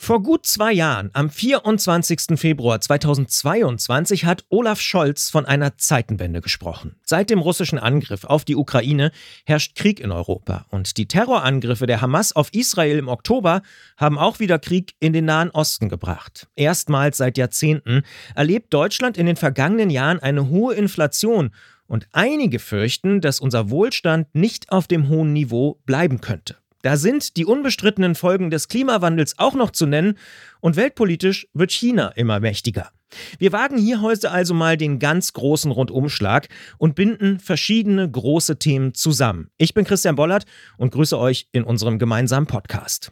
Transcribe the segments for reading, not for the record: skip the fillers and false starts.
Vor gut 2 Jahren, am 24. Februar 2022, hat Olaf Scholz von einer Zeitenwende gesprochen. Seit dem russischen Angriff auf die Ukraine herrscht Krieg in Europa. Und die Terrorangriffe der Hamas auf Israel im Oktober haben auch wieder Krieg in den Nahen Osten gebracht. Erstmals seit Jahrzehnten erlebt Deutschland in den vergangenen Jahren eine hohe Inflation. Und einige fürchten, dass unser Wohlstand nicht auf dem hohen Niveau bleiben könnte. Da sind die unbestrittenen Folgen des Klimawandels auch noch zu nennen und weltpolitisch wird China immer mächtiger. Wir wagen hier heute also mal den ganz großen Rundumschlag und binden verschiedene große Themen zusammen. Ich bin Christian Bollert und grüße euch in unserem gemeinsamen Podcast.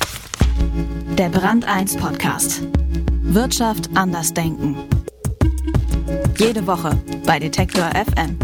Der Brand 1 Podcast. Wirtschaft anders denken. Jede Woche bei Detektor FM.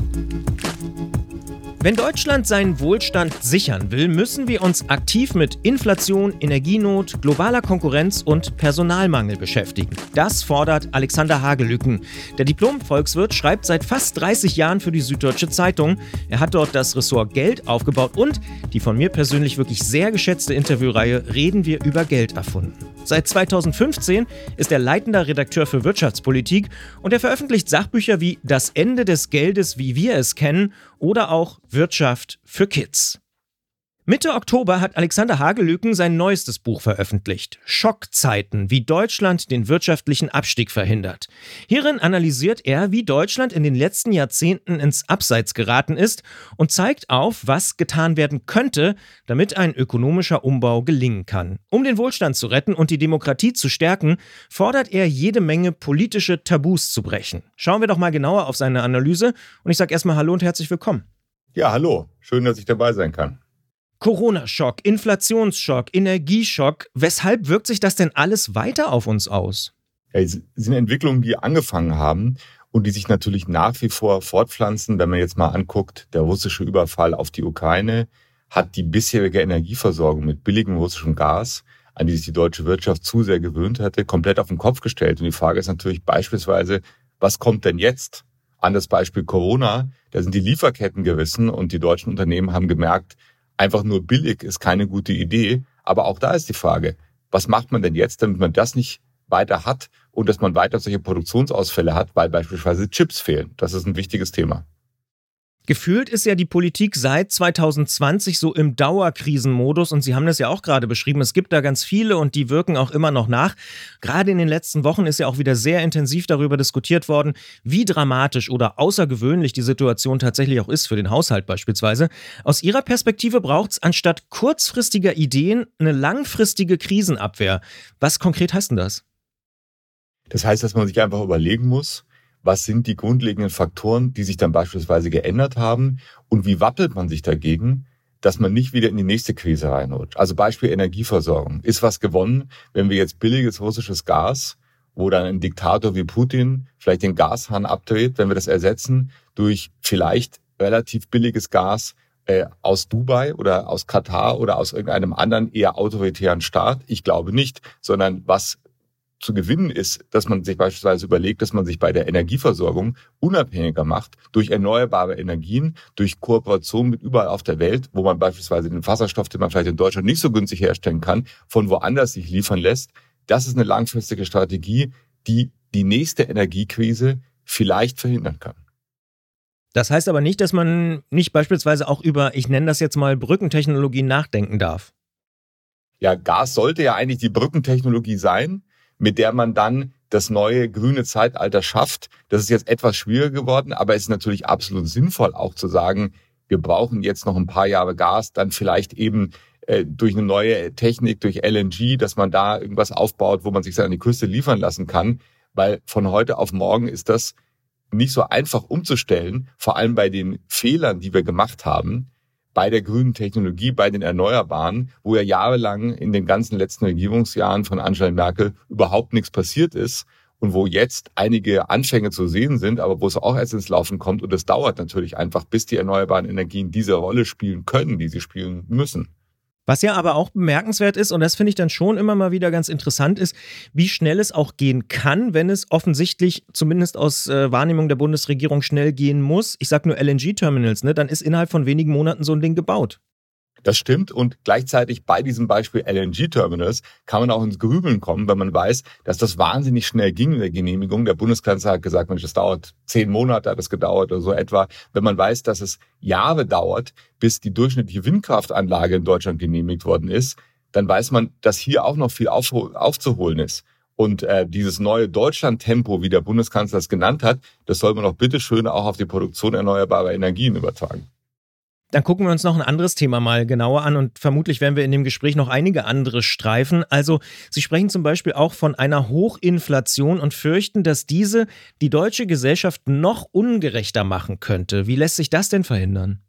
Wenn Deutschland seinen Wohlstand sichern will, müssen wir uns aktiv mit Inflation, Energienot, globaler Konkurrenz und Personalmangel beschäftigen. Das fordert Alexander Hagelüken. Der Diplom-Volkswirt schreibt seit fast 30 Jahren für die Süddeutsche Zeitung. Er hat dort das Ressort Geld aufgebaut und die von mir persönlich wirklich sehr geschätzte Interviewreihe Reden wir über Geld erfunden. Seit 2015 ist er leitender Redakteur für Wirtschaftspolitik und er veröffentlicht Sachbücher wie Das Ende des Geldes, wie wir es kennen oder auch Wirtschaft für Kids. Mitte Oktober hat Alexander Hagelüken sein neuestes Buch veröffentlicht. Schockzeiten, wie Deutschland den wirtschaftlichen Abstieg verhindert. Hierin analysiert er, wie Deutschland in den letzten Jahrzehnten ins Abseits geraten ist und zeigt auf, was getan werden könnte, damit ein ökonomischer Umbau gelingen kann. Um den Wohlstand zu retten und die Demokratie zu stärken, fordert er jede Menge politische Tabus zu brechen. Schauen wir doch mal genauer auf seine Analyse und ich sage erstmal Hallo und herzlich willkommen. Ja, hallo. Schön, dass ich dabei sein kann. Corona-Schock, Inflationsschock, Energieschock. Weshalb wirkt sich das denn alles weiter auf uns aus? Ja, es sind Entwicklungen, die angefangen haben und die sich natürlich nach wie vor fortpflanzen. Wenn man jetzt mal anguckt, der russische Überfall auf die Ukraine hat die bisherige Energieversorgung mit billigem russischem Gas, an die sich die deutsche Wirtschaft zu sehr gewöhnt hatte, komplett auf den Kopf gestellt. Und die Frage ist natürlich beispielsweise, was kommt denn jetzt? An das Beispiel Corona, da sind die Lieferketten gerissen und die deutschen Unternehmen haben gemerkt, einfach nur billig ist keine gute Idee. Aber auch da ist die Frage, was macht man denn jetzt, damit man das nicht weiter hat und dass man weiter solche Produktionsausfälle hat, weil beispielsweise Chips fehlen. Das ist ein wichtiges Thema. Gefühlt ist ja die Politik seit 2020 so im Dauerkrisenmodus und Sie haben das ja auch gerade beschrieben. Es gibt da ganz viele und die wirken auch immer noch nach. Gerade in den letzten Wochen ist ja auch wieder sehr intensiv darüber diskutiert worden, wie dramatisch oder außergewöhnlich die Situation tatsächlich auch ist für den Haushalt beispielsweise. Aus Ihrer Perspektive braucht es anstatt kurzfristiger Ideen eine langfristige Krisenabwehr. Was konkret heißt denn das? Das heißt, dass man sich einfach überlegen muss, was sind die grundlegenden Faktoren, die sich dann beispielsweise geändert haben und wie wappelt man sich dagegen, dass man nicht wieder in die nächste Krise reinrutscht. Also Beispiel Energieversorgung. Ist was gewonnen, wenn wir jetzt billiges russisches Gas, wo dann ein Diktator wie Putin vielleicht den Gashahn abdreht, wenn wir das ersetzen durch vielleicht relativ billiges Gas aus Dubai oder aus Katar oder aus irgendeinem anderen eher autoritären Staat? Ich glaube nicht, sondern was zu gewinnen ist, dass man sich beispielsweise überlegt, dass man sich bei der Energieversorgung unabhängiger macht durch erneuerbare Energien, durch Kooperation mit überall auf der Welt, wo man beispielsweise den Wasserstoff, den man vielleicht in Deutschland nicht so günstig herstellen kann, von woanders sich liefern lässt. Das ist eine langfristige Strategie, die die nächste Energiekrise vielleicht verhindern kann. Das heißt aber nicht, dass man nicht beispielsweise auch über, ich nenne das jetzt mal Brückentechnologien nachdenken darf. Ja, Gas sollte ja eigentlich die Brückentechnologie sein, mit der man dann das neue grüne Zeitalter schafft. Das ist jetzt etwas schwieriger geworden, aber es ist natürlich absolut sinnvoll auch zu sagen, wir brauchen jetzt noch ein paar Jahre Gas, dann vielleicht eben durch eine neue Technik, durch LNG, dass man da irgendwas aufbaut, wo man sich dann an die Küste liefern lassen kann, weil von heute auf morgen ist das nicht so einfach umzustellen, vor allem bei den Fehlern, die wir gemacht haben, bei der grünen Technologie, bei den Erneuerbaren, wo ja jahrelang in den ganzen letzten Regierungsjahren von Angela Merkel überhaupt nichts passiert ist und wo jetzt einige Anfänge zu sehen sind, aber wo es auch erst ins Laufen kommt. Und es dauert natürlich einfach, bis die erneuerbaren Energien diese Rolle spielen können, die sie spielen müssen. Was ja aber auch bemerkenswert ist, und das finde ich dann schon immer mal wieder ganz interessant ist, wie schnell es auch gehen kann, wenn es offensichtlich zumindest aus Wahrnehmung der Bundesregierung schnell gehen muss. Ich sage nur LNG-Terminals, ne? Dann ist innerhalb von wenigen Monaten so ein Ding gebaut. Das stimmt und gleichzeitig bei diesem Beispiel LNG-Terminals kann man auch ins Grübeln kommen, wenn man weiß, dass das wahnsinnig schnell ging in der Genehmigung. Der Bundeskanzler hat gesagt, Mensch, das dauert 10 Monate, hat es gedauert oder so etwa. Wenn man weiß, dass es Jahre dauert, bis die durchschnittliche Windkraftanlage in Deutschland genehmigt worden ist, dann weiß man, dass hier auch noch viel aufzuholen ist. Und dieses neue Deutschland-Tempo, wie der Bundeskanzler es genannt hat, das soll man doch bitteschön auch auf die Produktion erneuerbarer Energien übertragen. Dann gucken wir uns noch ein anderes Thema mal genauer an und vermutlich werden wir in dem Gespräch noch einige andere streifen. Also Sie sprechen zum Beispiel auch von einer Hochinflation und fürchten, dass diese die deutsche Gesellschaft noch ungerechter machen könnte. Wie lässt sich das denn verhindern?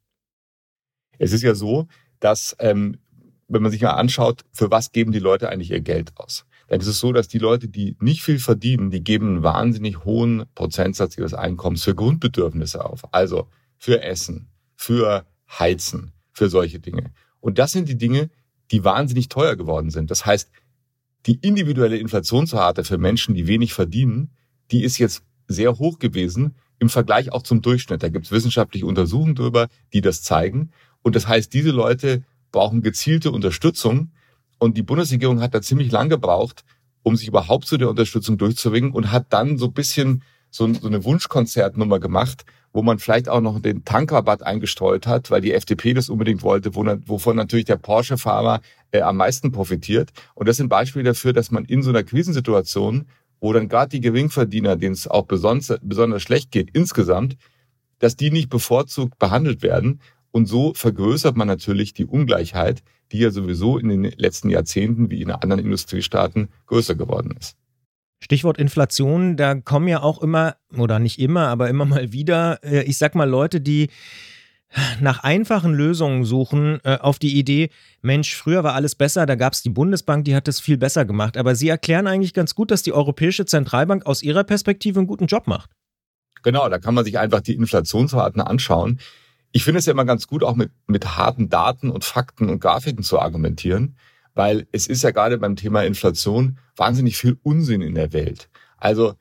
Es ist ja so, dass, wenn man sich mal anschaut, für was geben die Leute eigentlich ihr Geld aus? Dann ist es so, dass die Leute, die nicht viel verdienen, die geben einen wahnsinnig hohen Prozentsatz ihres Einkommens für Grundbedürfnisse auf. Also für Essen, für Heizen, für solche Dinge. Und das sind die Dinge, die wahnsinnig teuer geworden sind. Das heißt, die individuelle Inflationsrate für Menschen, die wenig verdienen, die ist jetzt sehr hoch gewesen im Vergleich auch zum Durchschnitt. Da gibt es wissenschaftliche Untersuchungen drüber, die das zeigen. Und das heißt, diese Leute brauchen gezielte Unterstützung. Und die Bundesregierung hat da ziemlich lang gebraucht, um sich überhaupt zu der Unterstützung durchzuringen und hat dann so ein bisschen so eine Wunschkonzertnummer gemacht, wo man vielleicht auch noch den Tankrabatt eingestreut hat, weil die FDP das unbedingt wollte, wovon natürlich der Porsche-Fahrer am meisten profitiert. Und das sind Beispiele dafür, dass man in so einer Krisensituation, wo dann gerade die Geringverdiener, denen es auch besonders schlecht geht insgesamt, dass die nicht bevorzugt behandelt werden. Und so vergrößert man natürlich die Ungleichheit, die ja sowieso in den letzten Jahrzehnten wie in anderen Industriestaaten größer geworden ist. Stichwort Inflation, da kommen ja auch immer, oder nicht immer, aber immer mal wieder, ich sag mal Leute, die nach einfachen Lösungen suchen, auf die Idee, Mensch, früher war alles besser, da gab es die Bundesbank, die hat es viel besser gemacht. Aber Sie erklären eigentlich ganz gut, dass die Europäische Zentralbank aus Ihrer Perspektive einen guten Job macht. Genau, da kann man sich einfach die Inflationsraten anschauen. Ich finde es ja immer ganz gut, auch mit harten Daten und Fakten und Grafiken zu argumentieren, weil es ist ja gerade beim Thema Inflation wahnsinnig viel Unsinn in der Welt. Also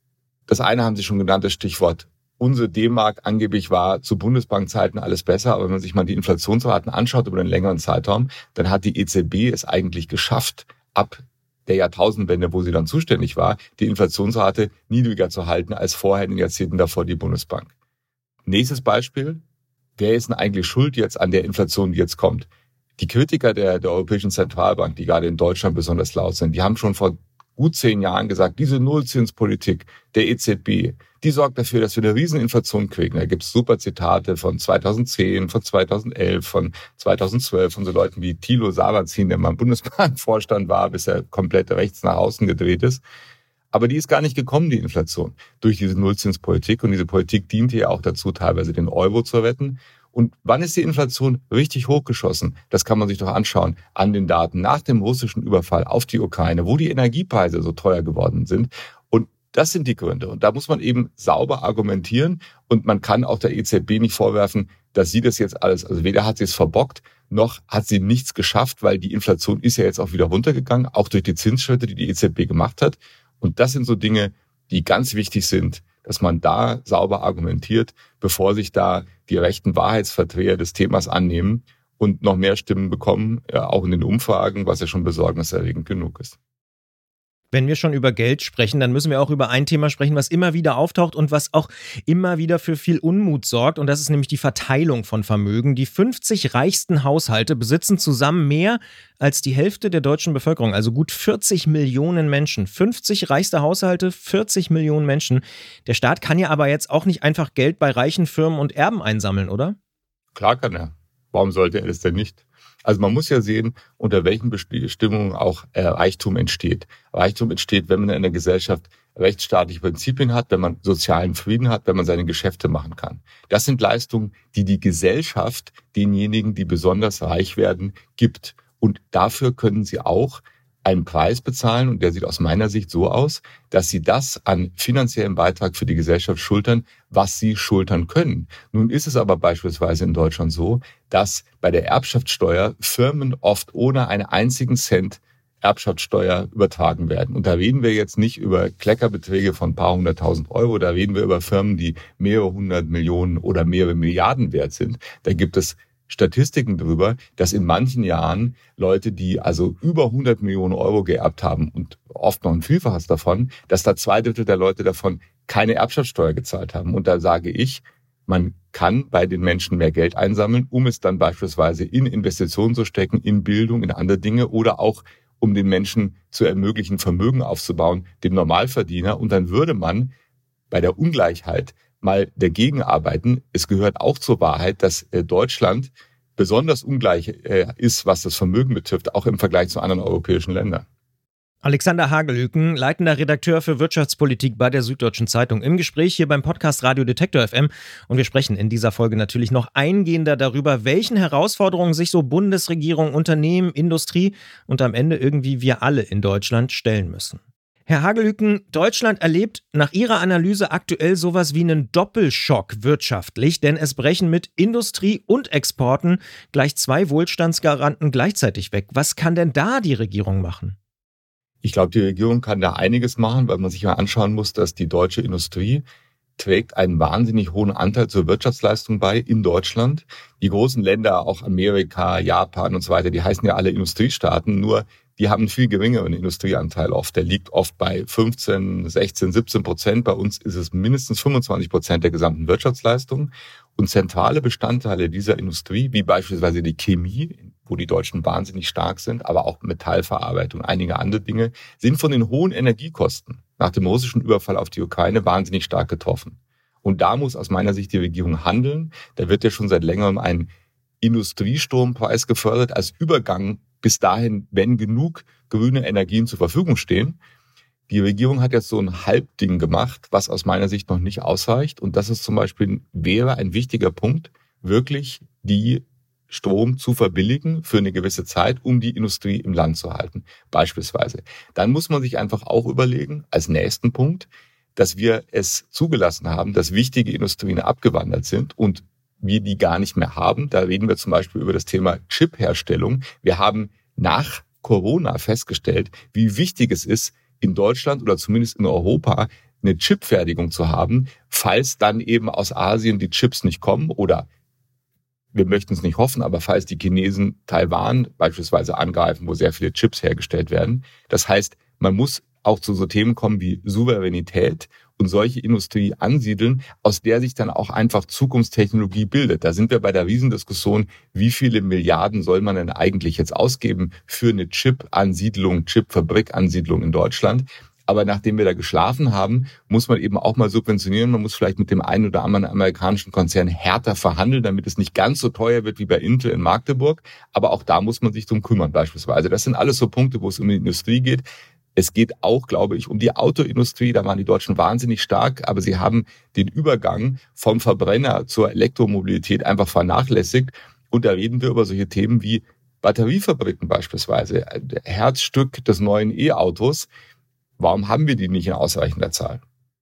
das eine haben Sie schon genannt, das Stichwort unsere D-Mark. Angeblich war zu Bundesbankzeiten alles besser, aber wenn man sich mal die Inflationsraten anschaut über einen längeren Zeitraum, dann hat die EZB es eigentlich geschafft, ab der Jahrtausendwende, wo sie dann zuständig war, die Inflationsrate niedriger zu halten als vorher in den Jahrzehnten davor die Bundesbank. Nächstes Beispiel. Wer ist denn eigentlich schuld jetzt an der Inflation, die jetzt kommt? Die Kritiker der Europäischen Zentralbank, die gerade in Deutschland besonders laut sind, die haben schon vor gut 10 Jahren gesagt, diese Nullzinspolitik der EZB, die sorgt dafür, dass wir eine Rieseninflation kriegen. Da gibt es super Zitate von 2010, von 2011, von 2012 von so Leuten wie Thilo Sarrazin, der mal im Bundesbankvorstand war, bis er komplett rechts nach außen gedreht ist. Aber die ist gar nicht gekommen, die Inflation, durch diese Nullzinspolitik. Und diese Politik diente ja auch dazu, teilweise den Euro zu retten. Und wann ist die Inflation richtig hochgeschossen? Das kann man sich doch anschauen an den Daten nach dem russischen Überfall auf die Ukraine, wo die Energiepreise so teuer geworden sind. Und das sind die Gründe. Und da muss man eben sauber argumentieren. Und man kann auch der EZB nicht vorwerfen, dass sie das jetzt alles, also weder hat sie es verbockt, noch hat sie nichts geschafft, weil die Inflation ist ja jetzt auch wieder runtergegangen, auch durch die Zinsschritte, die die EZB gemacht hat. Und das sind so Dinge, die ganz wichtig sind, dass man da sauber argumentiert, bevor sich da die rechten Wahrheitsvertreter des Themas annehmen und noch mehr Stimmen bekommen, auch in den Umfragen, was ja schon besorgniserregend genug ist. Wenn wir schon über Geld sprechen, dann müssen wir auch über ein Thema sprechen, was immer wieder auftaucht und was auch immer wieder für viel Unmut sorgt. Und das ist nämlich die Verteilung von Vermögen. Die 50 reichsten Haushalte besitzen zusammen mehr als die Hälfte der deutschen Bevölkerung, also gut 40 Millionen Menschen. 50 reichste Haushalte, 40 Millionen Menschen. Der Staat kann ja aber jetzt auch nicht einfach Geld bei reichen Firmen und Erben einsammeln, oder? Klar kann er. Warum sollte er das denn nicht? Also man muss ja sehen, unter welchen Bestimmungen auch Reichtum entsteht. Reichtum entsteht, wenn man in einer Gesellschaft rechtsstaatliche Prinzipien hat, wenn man sozialen Frieden hat, wenn man seine Geschäfte machen kann. Das sind Leistungen, die die Gesellschaft denjenigen, die besonders reich werden, gibt. Und dafür können sie auch einen Preis bezahlen, und der sieht aus meiner Sicht so aus, dass sie das an finanziellem Beitrag für die Gesellschaft schultern, was sie schultern können. Nun ist es aber beispielsweise in Deutschland so, dass bei der Erbschaftssteuer Firmen oft ohne einen einzigen Cent Erbschaftssteuer übertragen werden. Und da reden wir jetzt nicht über Kleckerbeträge von ein paar 100.000 Euro, da reden wir über Firmen, die mehrere 100 Millionen oder mehrere Milliarden wert sind. Da gibt es Statistiken darüber, dass in manchen Jahren Leute, die also über 100 Millionen Euro geerbt haben und oft noch ein Vielfaches davon, dass da 2/3 der Leute davon keine Erbschaftssteuer gezahlt haben. Und da sage ich, man kann bei den Menschen mehr Geld einsammeln, um es dann beispielsweise in Investitionen zu stecken, in Bildung, in andere Dinge oder auch um den Menschen zu ermöglichen, Vermögen aufzubauen, dem Normalverdiener. Und dann würde man bei der Ungleichheit mal dagegen arbeiten. Es gehört auch zur Wahrheit, dass Deutschland besonders ungleich ist, was das Vermögen betrifft, auch im Vergleich zu anderen europäischen Ländern. Alexander Hagelhüken, leitender Redakteur für Wirtschaftspolitik bei der Süddeutschen Zeitung, im Gespräch hier beim Podcast Radio Detektor FM. Und wir sprechen in dieser Folge natürlich noch eingehender darüber, welchen Herausforderungen sich so Bundesregierung, Unternehmen, Industrie und am Ende irgendwie wir alle in Deutschland stellen müssen. Herr Hagelhüken, Deutschland erlebt nach Ihrer Analyse aktuell sowas wie einen Doppelschock wirtschaftlich, denn es brechen mit Industrie und Exporten gleich 2 Wohlstandsgaranten gleichzeitig weg. Was kann denn da die Regierung machen? Ich glaube, die Regierung kann da einiges machen, weil man sich mal anschauen muss, dass die deutsche Industrie trägt einen wahnsinnig hohen Anteil zur Wirtschaftsleistung bei in Deutschland. Die großen Länder, auch Amerika, Japan und so weiter, die heißen ja alle Industriestaaten, nur die haben einen viel geringeren Industrieanteil oft. Der liegt oft bei 15, 16, 17%. Bei uns ist es mindestens 25% der gesamten Wirtschaftsleistung. Und zentrale Bestandteile dieser Industrie, wie beispielsweise die Chemie, wo die Deutschen wahnsinnig stark sind, aber auch Metallverarbeitung, einige andere Dinge, sind von den hohen Energiekosten nach dem russischen Überfall auf die Ukraine wahnsinnig stark getroffen. Und da muss aus meiner Sicht die Regierung handeln. Da wird ja schon seit längerem ein Industriestrompreis gefördert als Übergang bis dahin, wenn genug grüne Energien zur Verfügung stehen. Die Regierung hat jetzt so ein Halbding gemacht, was aus meiner Sicht noch nicht ausreicht. Und das ist zum Beispiel, wäre ein wichtiger Punkt, wirklich die Strom zu verbilligen für eine gewisse Zeit, um die Industrie im Land zu halten, beispielsweise. Dann muss man sich einfach auch überlegen, als nächsten Punkt, dass wir es zugelassen haben, dass wichtige Industrien abgewandert sind und wir die gar nicht mehr haben. Da reden wir zum Beispiel über das Thema Chipherstellung. Wir haben nach Corona festgestellt, wie wichtig es ist, in Deutschland oder zumindest in Europa eine Chipfertigung zu haben, falls dann eben aus Asien die Chips nicht kommen oder wir möchten es nicht hoffen, aber falls die Chinesen Taiwan beispielsweise angreifen, wo sehr viele Chips hergestellt werden. Das heißt, man muss auch zu so Themen kommen wie Souveränität und solche Industrie ansiedeln, aus der sich dann auch einfach Zukunftstechnologie bildet. Da sind wir bei der Riesendiskussion, wie viele Milliarden soll man denn eigentlich jetzt ausgeben für eine Chip-Ansiedlung, Chip-Fabrik-Ansiedlung in Deutschland. Aber nachdem wir da geschlafen haben, muss man eben auch mal subventionieren. Man muss vielleicht mit dem einen oder anderen amerikanischen Konzern härter verhandeln, damit es nicht ganz so teuer wird wie bei Intel in Magdeburg. Aber auch da muss man sich drum kümmern beispielsweise. Das sind alles so Punkte, wo es um die Industrie geht. Es geht auch, glaube ich, um die Autoindustrie. Da waren die Deutschen wahnsinnig stark, aber sie haben den Übergang vom Verbrenner zur Elektromobilität einfach vernachlässigt. Und da reden wir über solche Themen wie Batteriefabriken beispielsweise. Herzstück des neuen E-Autos. Warum haben wir die nicht in ausreichender Zahl?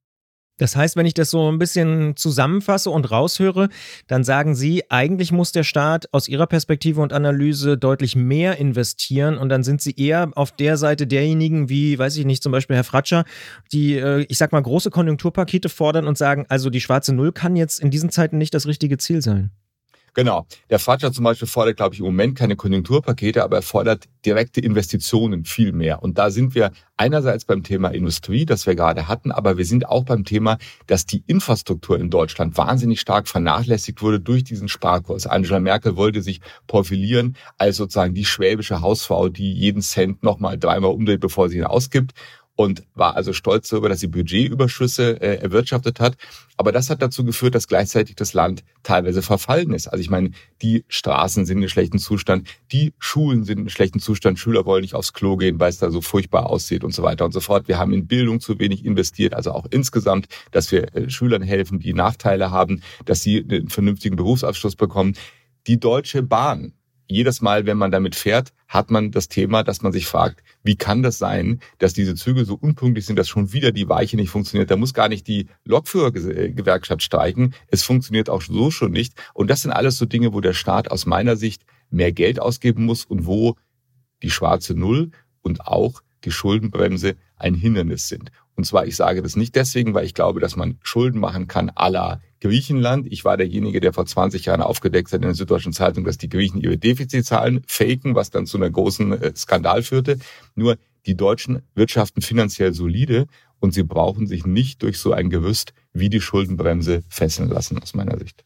Das heißt, wenn ich das so ein bisschen zusammenfasse und raushöre, dann sagen Sie, eigentlich muss der Staat aus Ihrer Perspektive und Analyse deutlich mehr investieren und dann sind Sie eher auf der Seite derjenigen wie, weiß ich nicht, zum Beispiel Herr Fratscher, die, ich sag mal, große Konjunkturpakete fordern und sagen, also die schwarze Null kann jetzt in diesen Zeiten nicht das richtige Ziel sein. Genau. Der Fratscher zum Beispiel fordert, glaube ich, im Moment keine Konjunkturpakete, aber er fordert direkte Investitionen viel mehr. Und da sind wir einerseits beim Thema Industrie, das wir gerade hatten, aber wir sind auch beim Thema, dass die Infrastruktur in Deutschland wahnsinnig stark vernachlässigt wurde durch diesen Sparkurs. Angela Merkel wollte sich profilieren als sozusagen die schwäbische Hausfrau, die jeden Cent nochmal 3-mal umdreht, bevor sie ihn ausgibt. Und war also stolz darüber, dass sie Budgetüberschüsse erwirtschaftet hat. Aber das hat dazu geführt, dass gleichzeitig das Land teilweise verfallen ist. Also ich meine, die Straßen sind in schlechtem Zustand, die Schulen sind in schlechtem Zustand, Schüler wollen nicht aufs Klo gehen, weil es da so furchtbar aussieht und so weiter und so fort. Wir haben in Bildung zu wenig investiert, also auch insgesamt, dass wir Schülern helfen, die Nachteile haben, dass sie einen vernünftigen Berufsabschluss bekommen. Die Deutsche Bahn. Jedes Mal, wenn man damit fährt, hat man das Thema, dass man sich fragt, wie kann das sein, dass diese Züge so unpünktlich sind, dass schon wieder die Weiche nicht funktioniert. Da muss gar nicht die Lokführergewerkschaft streiken. Es funktioniert auch so schon nicht. Und das sind alles so Dinge, wo der Staat aus meiner Sicht mehr Geld ausgeben muss und wo die schwarze Null und auch die Schuldenbremse ein Hindernis sind. Und zwar, ich sage das nicht deswegen, weil ich glaube, dass man Schulden machen kann à la Griechenland. Ich war derjenige, der vor 20 Jahren aufgedeckt hat in der Süddeutschen Zeitung, dass die Griechen ihre Defizitzahlen faken, was dann zu einer großen Skandal führte. Nur die Deutschen wirtschaften finanziell solide und sie brauchen sich nicht durch so ein Gerüst wie die Schuldenbremse fesseln lassen, aus meiner Sicht.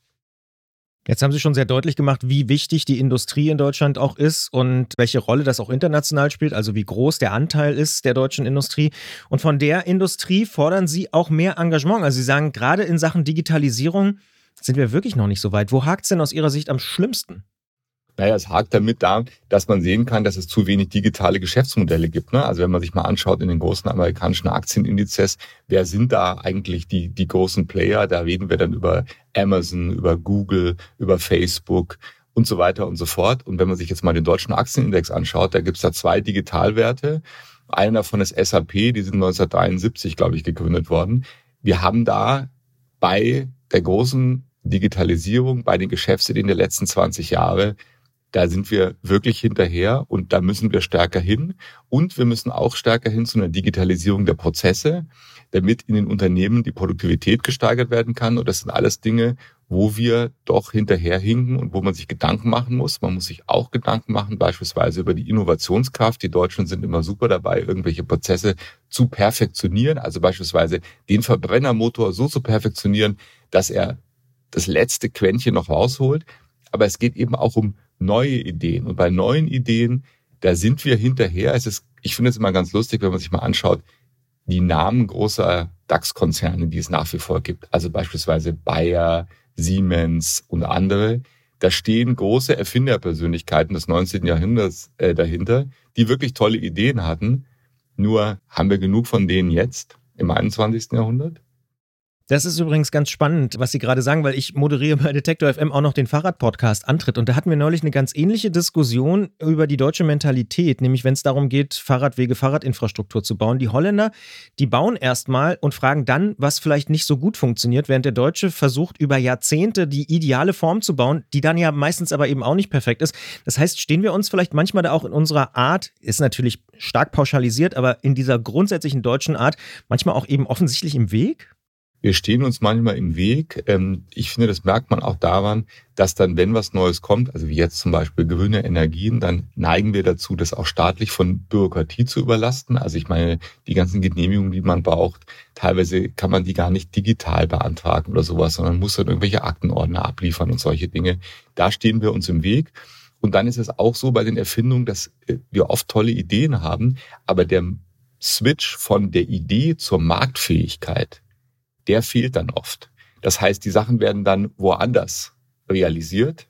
Jetzt haben Sie schon sehr deutlich gemacht, wie wichtig die Industrie in Deutschland auch ist und welche Rolle das auch international spielt, also wie groß der Anteil ist der deutschen Industrie. Und von der Industrie fordern Sie auch mehr Engagement. Also Sie sagen, gerade in Sachen Digitalisierung sind wir wirklich noch nicht so weit. Wo hakt es denn aus Ihrer Sicht am schlimmsten? Naja, es hakt damit da, dass man sehen kann, dass es zu wenig digitale Geschäftsmodelle gibt. Also wenn man sich mal anschaut in den großen amerikanischen Aktienindizes, wer sind da eigentlich die großen Player? Da reden wir dann über Amazon, über Google, über Facebook und so weiter und so fort. Und wenn man sich jetzt mal den deutschen Aktienindex anschaut, da gibt es da 2 Digitalwerte. Einer davon ist SAP, die sind 1973, glaube ich, gegründet worden. Wir haben da bei der großen Digitalisierung, bei den Geschäftsideen der letzten 20 Jahre, da sind wir wirklich hinterher und da müssen wir stärker hin. Und wir müssen auch stärker hin zu einer Digitalisierung der Prozesse, damit in den Unternehmen die Produktivität gesteigert werden kann. Und das sind alles Dinge, wo wir doch hinterherhinken und wo man sich Gedanken machen muss. Man muss sich auch Gedanken machen, beispielsweise über die Innovationskraft. Die Deutschen sind immer super dabei, irgendwelche Prozesse zu perfektionieren. Also beispielsweise den Verbrennermotor so zu perfektionieren, dass er das letzte Quäntchen noch rausholt. Aber es geht eben auch um neue Ideen. Und bei neuen Ideen, da sind wir hinterher. Ich finde es immer ganz lustig, wenn man sich mal anschaut, die Namen großer DAX-Konzerne, die es nach wie vor gibt. Also beispielsweise Bayer, Siemens und andere. Da stehen große Erfinderpersönlichkeiten des 19. Jahrhunderts dahinter, die wirklich tolle Ideen hatten. Nur haben wir genug von denen jetzt im 21. Jahrhundert? Das ist übrigens ganz spannend, was Sie gerade sagen, weil ich moderiere bei Detektor FM auch noch den Fahrradpodcast Antritt und da hatten wir neulich eine ganz ähnliche Diskussion über die deutsche Mentalität, nämlich wenn es darum geht, Fahrradwege, Fahrradinfrastruktur zu bauen. Die Holländer, die bauen erstmal und fragen dann, was vielleicht nicht so gut funktioniert, während der Deutsche versucht über Jahrzehnte die ideale Form zu bauen, die dann ja meistens aber eben auch nicht perfekt ist. Das heißt, stehen wir uns vielleicht manchmal da auch in unserer Art, ist natürlich stark pauschalisiert, aber in dieser grundsätzlichen deutschen Art manchmal auch eben offensichtlich im Weg? Wir stehen uns manchmal im Weg. Ich finde, das merkt man auch daran, dass dann, wenn was Neues kommt, also wie jetzt zum Beispiel grüne Energien, dann neigen wir dazu, das auch staatlich von Bürokratie zu überlasten. Also ich meine, die ganzen Genehmigungen, die man braucht, teilweise kann man die gar nicht digital beantragen oder sowas, sondern muss dann irgendwelche Aktenordner abliefern und solche Dinge. Da stehen wir uns im Weg. Und dann ist es auch so bei den Erfindungen, dass wir oft tolle Ideen haben, aber der Switch von der Idee zur Marktfähigkeit, der fehlt dann oft. Das heißt, die Sachen werden dann woanders realisiert.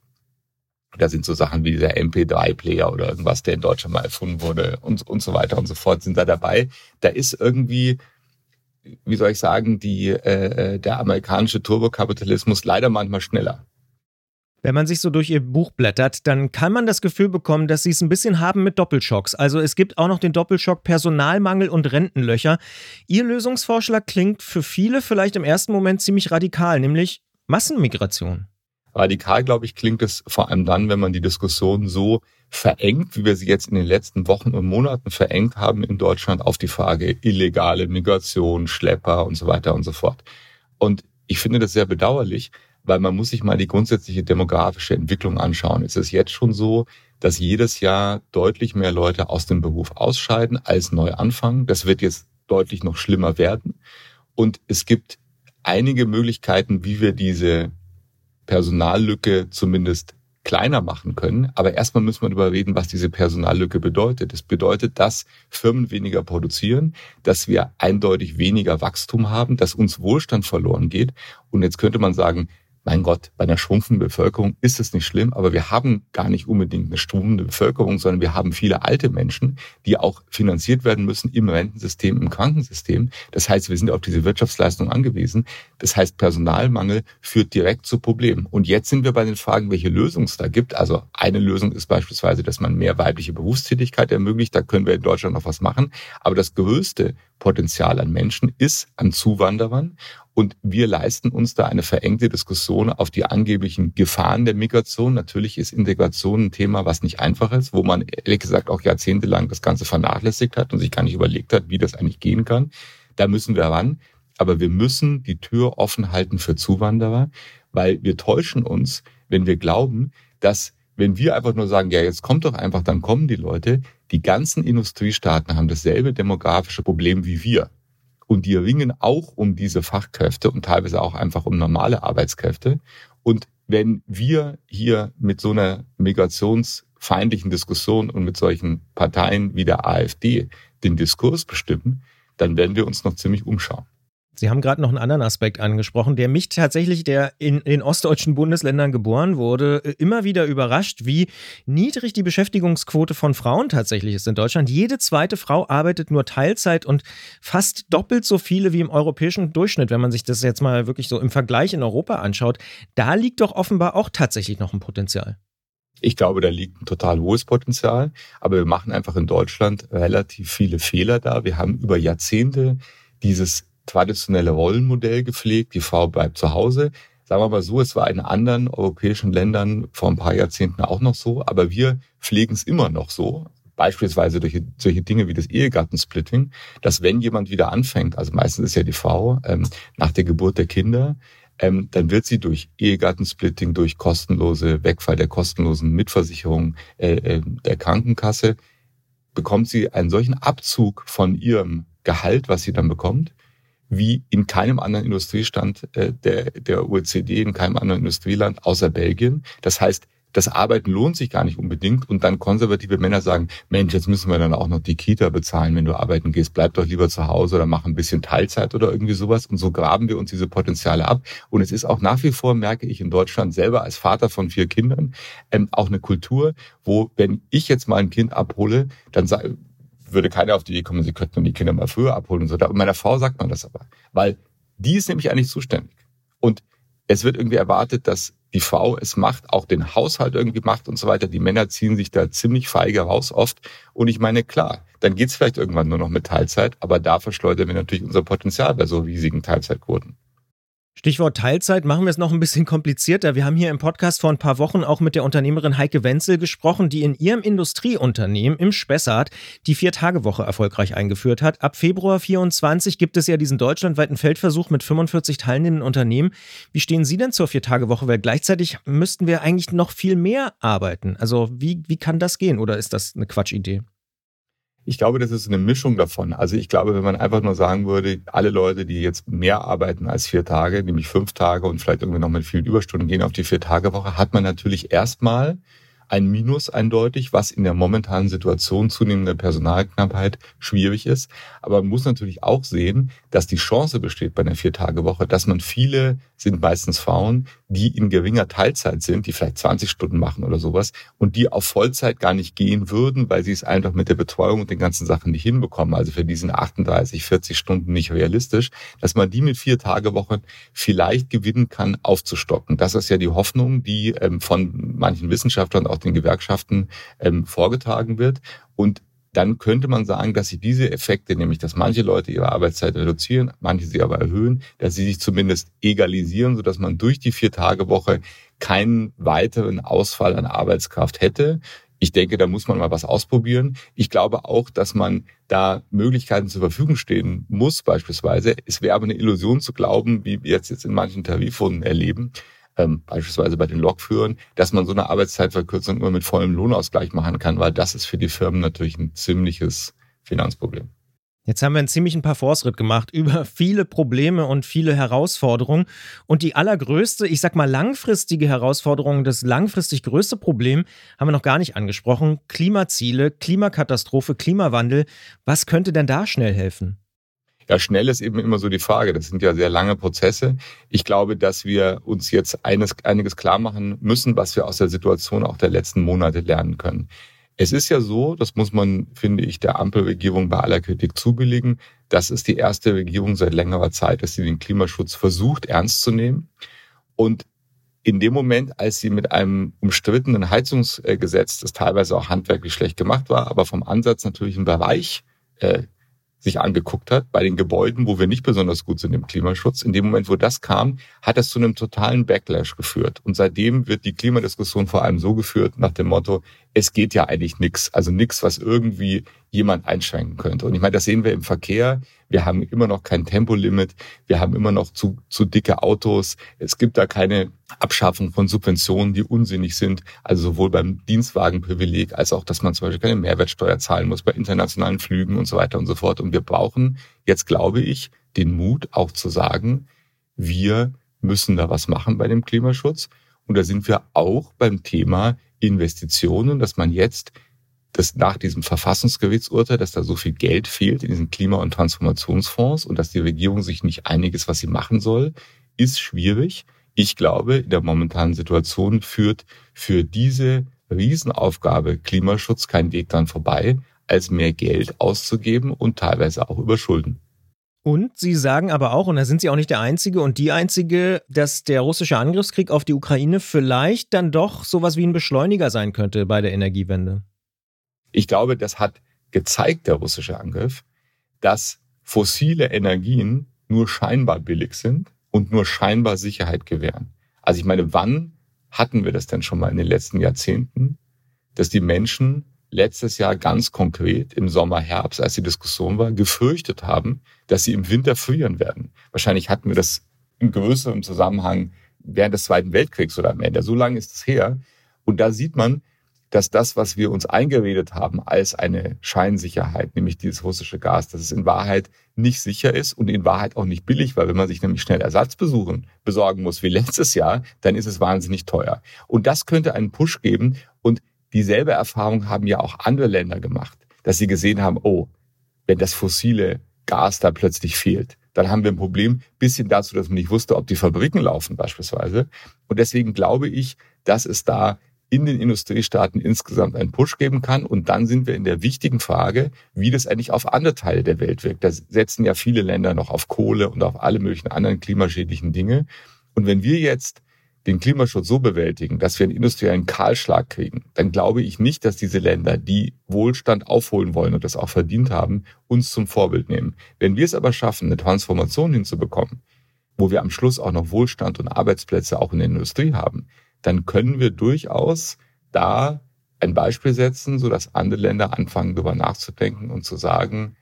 Da sind so Sachen wie dieser MP3-Player oder irgendwas, der in Deutschland mal erfunden wurde und so weiter und so fort, sind da dabei. Da ist irgendwie, wie soll ich sagen, der amerikanische Turbokapitalismus leider manchmal schneller. Wenn man sich so durch Ihr Buch blättert, dann kann man das Gefühl bekommen, dass Sie es ein bisschen haben mit Doppelschocks. Also es gibt auch noch den Doppelschock Personalmangel und Rentenlöcher. Ihr Lösungsvorschlag klingt für viele vielleicht im ersten Moment ziemlich radikal, nämlich Massenmigration. Radikal, glaube ich, klingt es vor allem dann, wenn man die Diskussion so verengt, wie wir sie jetzt in den letzten Wochen und Monaten verengt haben in Deutschland auf die Frage illegale Migration, Schlepper und so weiter und so fort. Und ich finde das sehr bedauerlich, weil man muss sich mal die grundsätzliche demografische Entwicklung anschauen. Es ist jetzt schon so, dass jedes Jahr deutlich mehr Leute aus dem Beruf ausscheiden, als neu anfangen. Das wird jetzt deutlich noch schlimmer werden. Und es gibt einige Möglichkeiten, wie wir diese Personallücke zumindest kleiner machen können. Aber erstmal müssen wir darüber reden, was diese Personallücke bedeutet. Es bedeutet, dass Firmen weniger produzieren, dass wir eindeutig weniger Wachstum haben, dass uns Wohlstand verloren geht. Und jetzt könnte man sagen, mein Gott, bei einer schrumpfenden Bevölkerung ist es nicht schlimm, aber wir haben gar nicht unbedingt eine schrumpfende Bevölkerung, sondern wir haben viele alte Menschen, die auch finanziert werden müssen im Rentensystem, im Krankensystem. Das heißt, wir sind auf diese Wirtschaftsleistung angewiesen. Das heißt, Personalmangel führt direkt zu Problemen. Und jetzt sind wir bei den Fragen, welche Lösungen es da gibt. Also eine Lösung ist beispielsweise, dass man mehr weibliche Berufstätigkeit ermöglicht. Da können wir in Deutschland noch was machen. Aber das größte Potenzial an Menschen ist an Zuwanderern. Und wir leisten uns da eine verengte Diskussion auf die angeblichen Gefahren der Migration. Natürlich ist Integration ein Thema, was nicht einfach ist, wo man ehrlich gesagt auch jahrzehntelang das Ganze vernachlässigt hat und sich gar nicht überlegt hat, wie das eigentlich gehen kann. Da müssen wir ran. Aber wir müssen die Tür offen halten für Zuwanderer, weil wir täuschen uns, wenn wir glauben, dass wenn wir einfach nur sagen, ja, jetzt kommt doch einfach, dann kommen die Leute. Die ganzen Industriestaaten haben dasselbe demografische Problem wie wir. Und die ringen auch um diese Fachkräfte und teilweise auch einfach um normale Arbeitskräfte. Und wenn wir hier mit so einer migrationsfeindlichen Diskussion und mit solchen Parteien wie der AfD den Diskurs bestimmen, dann werden wir uns noch ziemlich umschauen. Sie haben gerade noch einen anderen Aspekt angesprochen, der mich tatsächlich, der in den ostdeutschen Bundesländern geboren wurde, immer wieder überrascht, wie niedrig die Beschäftigungsquote von Frauen tatsächlich ist in Deutschland. Jede zweite Frau arbeitet nur Teilzeit und fast doppelt so viele wie im europäischen Durchschnitt, wenn man sich das jetzt mal wirklich so im Vergleich in Europa anschaut. Da liegt doch offenbar auch tatsächlich noch ein Potenzial. Ich glaube, da liegt ein total hohes Potenzial, aber wir machen einfach in Deutschland relativ viele Fehler da. Wir haben über Jahrzehnte dieses traditionelle Rollenmodell gepflegt, die Frau bleibt zu Hause. Sagen wir mal so, es war in anderen europäischen Ländern vor ein paar Jahrzehnten auch noch so, aber wir pflegen es immer noch so, beispielsweise durch solche Dinge wie das Ehegattensplitting, dass wenn jemand wieder anfängt, also meistens ist ja die Frau, nach der Geburt der Kinder, dann wird sie durch Ehegattensplitting, durch Wegfall der kostenlosen Mitversicherung der Krankenkasse, bekommt sie einen solchen Abzug von ihrem Gehalt, was sie dann bekommt, wie in keinem anderen Industriestand der OECD, in keinem anderen Industrieland außer Belgien. Das heißt, das Arbeiten lohnt sich gar nicht unbedingt. Und dann konservative Männer sagen, Mensch, jetzt müssen wir dann auch noch die Kita bezahlen, wenn du arbeiten gehst. Bleib doch lieber zu Hause oder mach ein bisschen Teilzeit oder irgendwie sowas. Und so graben wir uns diese Potenziale ab. Und es ist auch nach wie vor, merke ich in Deutschland selber als Vater von 4 Kindern, auch eine Kultur, wo, wenn ich jetzt mal ein Kind abhole, dann würde keiner auf die Idee kommen, sie könnten die Kinder mal früher abholen und so. Und meiner Frau sagt man das aber, weil die ist nämlich eigentlich zuständig. Und es wird irgendwie erwartet, dass die Frau es macht, auch den Haushalt irgendwie macht und so weiter. Die Männer ziehen sich da ziemlich feige raus oft. Und ich meine, klar, dann geht's vielleicht irgendwann nur noch mit Teilzeit, aber da verschleudern wir natürlich unser Potenzial bei so riesigen Teilzeitquoten. Stichwort Teilzeit, machen wir es noch ein bisschen komplizierter. Wir haben hier im Podcast vor ein paar Wochen auch mit der Unternehmerin Heike Wenzel gesprochen, die in ihrem Industrieunternehmen im Spessart die 4-Tage-Woche erfolgreich eingeführt hat. Ab Februar 2024 gibt es ja diesen deutschlandweiten Feldversuch mit 45 teilnehmenden Unternehmen. Wie stehen Sie denn zur 4-Tage-Woche? Weil gleichzeitig müssten wir eigentlich noch viel mehr arbeiten. Also wie kann das gehen oder ist das eine Quatschidee? Ich glaube, das ist eine Mischung davon. Also ich glaube, wenn man einfach nur sagen würde, alle Leute, die jetzt mehr arbeiten als 4 Tage, nämlich 5 Tage und vielleicht irgendwie noch mit vielen Überstunden gehen auf die 4-Tage-Woche, hat man natürlich erstmal ein Minus eindeutig, was in der momentanen Situation zunehmender Personalknappheit schwierig ist. Aber man muss natürlich auch sehen, dass die Chance besteht bei einer 4-Tage-Woche, dass man viele, sind meistens Frauen, die in geringer Teilzeit sind, die vielleicht 20 Stunden machen oder sowas und die auf Vollzeit gar nicht gehen würden, weil sie es einfach mit der Betreuung und den ganzen Sachen nicht hinbekommen. Also für diesen 38, 40 Stunden nicht realistisch, dass man die mit 4-Tage-Wochen vielleicht gewinnen kann, aufzustocken. Das ist ja die Hoffnung, die von manchen Wissenschaftlern, auch den Gewerkschaften vorgetragen wird. Und dann könnte man sagen, dass sich diese Effekte, nämlich dass manche Leute ihre Arbeitszeit reduzieren, manche sie aber erhöhen, dass sie sich zumindest egalisieren, sodass man durch die 4-Tage-Woche keinen weiteren Ausfall an Arbeitskraft hätte. Ich denke, da muss man mal was ausprobieren. Ich glaube auch, dass man da Möglichkeiten zur Verfügung stehen muss, beispielsweise. Es wäre aber eine Illusion zu glauben, wie wir jetzt in manchen Tarifrunden erleben, beispielsweise bei den Lokführern, dass man so eine Arbeitszeitverkürzung nur mit vollem Lohnausgleich machen kann, weil das ist für die Firmen natürlich ein ziemliches Finanzproblem. Jetzt haben wir einen ziemlichen Parforce-Ritt gemacht über viele Probleme und viele Herausforderungen. Und die allergrößte, ich sag mal langfristige Herausforderung, das langfristig größte Problem haben wir noch gar nicht angesprochen. Klimaziele, Klimakatastrophe, Klimawandel. Was könnte denn da schnell helfen? Ja, schnell ist eben immer so die Frage. Das sind ja sehr lange Prozesse. Ich glaube, dass wir uns jetzt einiges klar machen müssen, was wir aus der Situation auch der letzten Monate lernen können. Es ist ja so, das muss man, finde ich, der Ampelregierung bei aller Kritik zubilligen, dass es die erste Regierung seit längerer Zeit ist, die den Klimaschutz versucht ernst zu nehmen. Und in dem Moment, als sie mit einem umstrittenen Heizungsgesetz, das teilweise auch handwerklich schlecht gemacht war, aber vom Ansatz natürlich im Bereich sich angeguckt hat, bei den Gebäuden, wo wir nicht besonders gut sind im Klimaschutz. In dem Moment, wo das kam, hat das zu einem totalen Backlash geführt. Und seitdem wird die Klimadiskussion vor allem so geführt nach dem Motto, es geht ja eigentlich nichts. Also nichts, was irgendwie jemand einschränken könnte. Und ich meine, das sehen wir im Verkehr. Wir haben immer noch kein Tempolimit. Wir haben immer noch zu dicke Autos. Es gibt da keine Abschaffung von Subventionen, die unsinnig sind. Also sowohl beim Dienstwagenprivileg als auch, dass man zum Beispiel keine Mehrwertsteuer zahlen muss bei internationalen Flügen und so weiter und so fort. Und wir brauchen jetzt, glaube ich, den Mut auch zu sagen, wir müssen da was machen bei dem Klimaschutz. Und da sind wir auch beim Thema Investitionen, dass man jetzt dass nach diesem Verfassungsgerichtsurteil, dass da so viel Geld fehlt in diesen Klima- und Transformationsfonds und dass die Regierung sich nicht einig ist, was sie machen soll, ist schwierig. Ich glaube, in der momentanen Situation führt für diese Riesenaufgabe Klimaschutz kein Weg dran vorbei, als mehr Geld auszugeben und teilweise auch über Schulden. Und Sie sagen aber auch, und da sind Sie auch nicht der Einzige und die Einzige, dass der russische Angriffskrieg auf die Ukraine vielleicht dann doch sowas wie ein Beschleuniger sein könnte bei der Energiewende. Ich glaube, das hat gezeigt, der russische Angriff, dass fossile Energien nur scheinbar billig sind und nur scheinbar Sicherheit gewähren. Also ich meine, wann hatten wir das denn schon mal in den letzten Jahrzehnten, dass die Menschen letztes Jahr ganz konkret im Sommer, Herbst, als die Diskussion war, gefürchtet haben, dass sie im Winter frieren werden. Wahrscheinlich hatten wir das in größerem Zusammenhang während des Zweiten Weltkriegs oder am Ende. So lange ist es her. Und da sieht man, dass das, was wir uns eingeredet haben als eine Scheinsicherheit, nämlich dieses russische Gas, dass es in Wahrheit nicht sicher ist und in Wahrheit auch nicht billig, weil wenn man sich nämlich schnell Ersatz besorgen muss wie letztes Jahr, dann ist es wahnsinnig teuer. Und das könnte einen Push geben und dieselbe Erfahrung haben ja auch andere Länder gemacht, dass sie gesehen haben, oh, wenn das fossile Gas da plötzlich fehlt, dann haben wir ein Problem, bis hin dazu, dass man nicht wusste, ob die Fabriken laufen beispielsweise. Und deswegen glaube ich, dass es da in den Industriestaaten insgesamt einen Push geben kann. Und dann sind wir in der wichtigen Frage, wie das eigentlich auf andere Teile der Welt wirkt. Da setzen ja viele Länder noch auf Kohle und auf alle möglichen anderen klimaschädlichen Dinge. Und wenn wir jetzt den Klimaschutz so bewältigen, dass wir einen industriellen Kahlschlag kriegen, dann glaube ich nicht, dass diese Länder, die Wohlstand aufholen wollen und das auch verdient haben, uns zum Vorbild nehmen. Wenn wir es aber schaffen, eine Transformation hinzubekommen, wo wir am Schluss auch noch Wohlstand und Arbeitsplätze auch in der Industrie haben, dann können wir durchaus da ein Beispiel setzen, sodass andere Länder anfangen, darüber nachzudenken und zu sagen,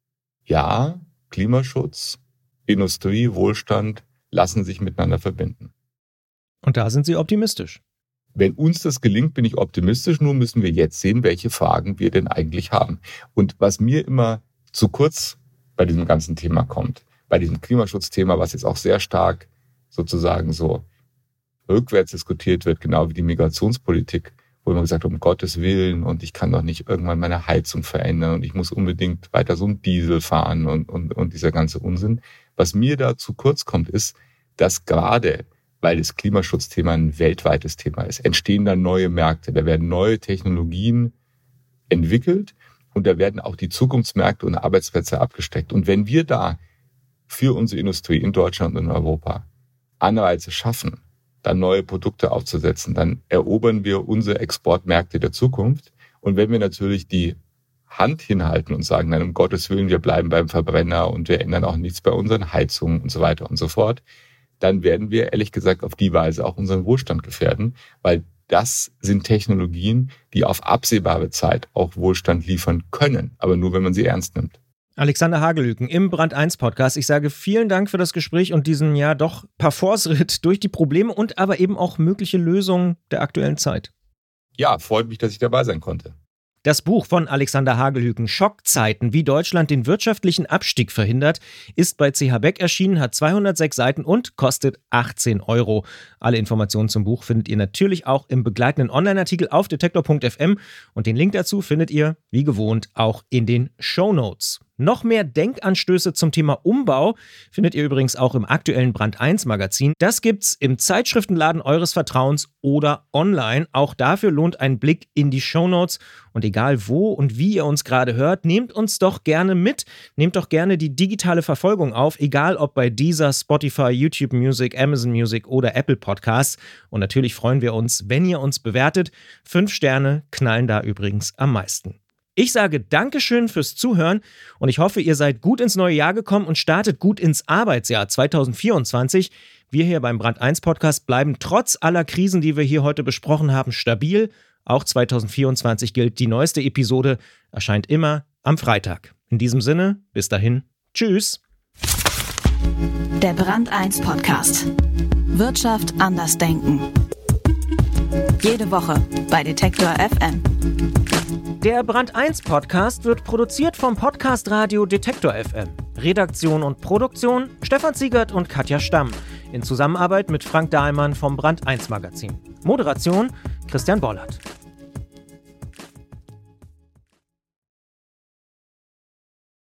ja, Klimaschutz, Industrie, Wohlstand lassen sich miteinander verbinden. Und da sind Sie optimistisch. Wenn uns das gelingt, bin ich optimistisch. Nur müssen wir jetzt sehen, welche Fragen wir denn eigentlich haben. Und was mir immer zu kurz bei diesem ganzen Thema kommt, bei diesem Klimaschutzthema, was jetzt auch sehr stark sozusagen so rückwärts diskutiert wird, genau wie die Migrationspolitik, wo immer gesagt wird, um Gottes Willen und ich kann doch nicht irgendwann meine Heizung verändern und ich muss unbedingt weiter so einen Diesel fahren und dieser ganze Unsinn. Was mir da zu kurz kommt, ist, dass gerade, weil das Klimaschutzthema ein weltweites Thema ist, entstehen da neue Märkte, da werden neue Technologien entwickelt und da werden auch die Zukunftsmärkte und Arbeitsplätze abgesteckt. Und wenn wir da für unsere Industrie in Deutschland und in Europa Anreize schaffen, dann neue Produkte aufzusetzen, dann erobern wir unsere Exportmärkte der Zukunft. Und wenn wir natürlich die Hand hinhalten und sagen, nein, um Gottes Willen, wir bleiben beim Verbrenner und wir ändern auch nichts bei unseren Heizungen und so weiter und so fort, dann werden wir ehrlich gesagt auf die Weise auch unseren Wohlstand gefährden, weil das sind Technologien, die auf absehbare Zeit auch Wohlstand liefern können, aber nur, wenn man sie ernst nimmt. Alexander Hagelhüken im Brand 1 Podcast. Ich sage vielen Dank für das Gespräch und diesen ja doch Parforce-Ritt durch die Probleme und aber eben auch mögliche Lösungen der aktuellen Zeit. Ja, freut mich, dass ich dabei sein konnte. Das Buch von Alexander Hagelhüken, Schockzeiten, wie Deutschland den wirtschaftlichen Abstieg verhindert, ist bei CH Beck erschienen, hat 206 Seiten und kostet 18 €. Alle Informationen zum Buch findet ihr natürlich auch im begleitenden Online-Artikel auf detektor.fm und den Link dazu findet ihr, wie gewohnt, auch in den Shownotes. Noch mehr Denkanstöße zum Thema Umbau findet ihr übrigens auch im aktuellen Brand 1 Magazin. Das gibt's im Zeitschriftenladen eures Vertrauens oder online. Auch dafür lohnt ein Blick in die Shownotes. Und egal wo und wie ihr uns gerade hört, nehmt uns doch gerne mit. Nehmt doch gerne die digitale Verfolgung auf, egal ob bei Deezer, Spotify, YouTube Music, Amazon Music oder Apple Podcasts. Und natürlich freuen wir uns, wenn ihr uns bewertet. 5 Sterne knallen da übrigens am meisten. Ich sage Dankeschön fürs Zuhören und ich hoffe, ihr seid gut ins neue Jahr gekommen und startet gut ins Arbeitsjahr 2024. Wir hier beim Brand 1 Podcast bleiben trotz aller Krisen, die wir hier heute besprochen haben, stabil. Auch 2024 gilt, die neueste Episode erscheint immer am Freitag. In diesem Sinne, bis dahin, tschüss. Der Brand 1 Podcast. Wirtschaft anders denken. Jede Woche bei Detektor FM. Der Brand 1 Podcast wird produziert vom Podcast Radio Detektor FM. Redaktion und Produktion Stefan Ziegert und Katja Stamm. In Zusammenarbeit mit Frank Dahlmann vom Brand 1 Magazin. Moderation Christian Bollert.